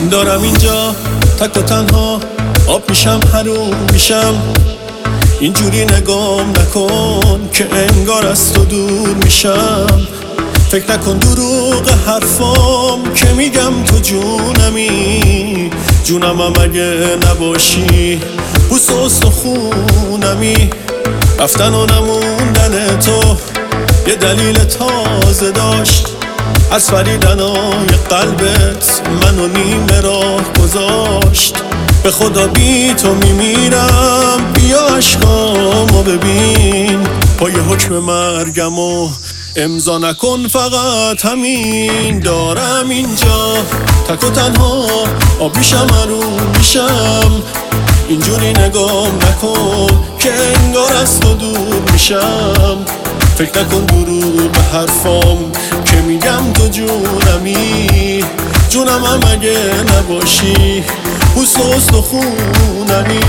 دارم اینجا تک و تنها، آب میشم حروم میشم. اینجوری نگام نکن که انگار از تو دور میشم. فکر نکن دروغ حرفام که میگم تو جونمی. جونمم اگه نباشی بوس و استخونمی. رفتن و نموندن تو یه دلیل تازه داشت. از فریدنای قلبت منو نیمه راه گذاشت. به خدا بی تو میمیرم، بیا عشقامو ببین. پای حکم مرگمو امضا نکن فقط همین. دارم اینجا تک و تنها، آب میشم حروم میشم. اینجوری نگام نکن که انگار از تو دور میشم. فکر نکن دروغ به حرفام که میگم تو جونمی. جونمم اگه نباشی بوس و استخونمی.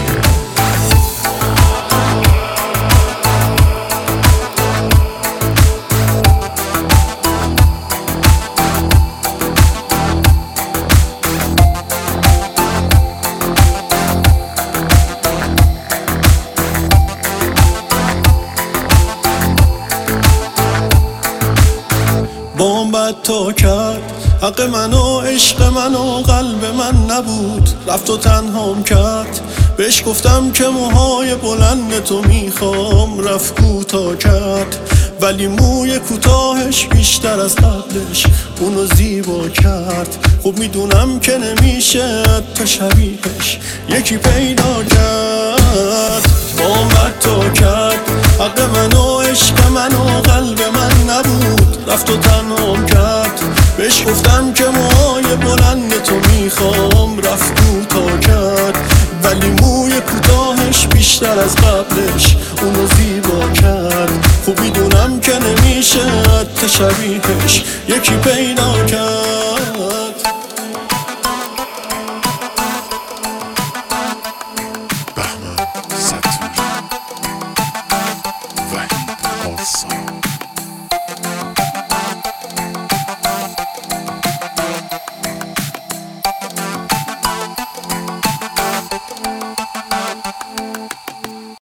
بد تو کرد، حق من و عشق من و قلب من نبود. رفت و تنهام کرد، بهش گفتم که موهای بلند تو میخوام. رفت کوتاه کرد، ولی موی کوتاهش بیشتر از قبلش اونو زیبا کرد. خوب میدونم که نمیشه تا شبیهش یکی پیدا کرد. بد تو کرد، حق من و عشق من و قلب من نبود. رفت و تنهام کرد، بهش گفتم که موهای بلند تو میخوام. رفت کوتاه کرد، ولی موی کوتاهش بیشتر از قبلش اونو زیبا کرد. خوب میدونم که نمیشه تا شبیهش یکی پیدا کرد. بهمن ستوری، وحید آسان.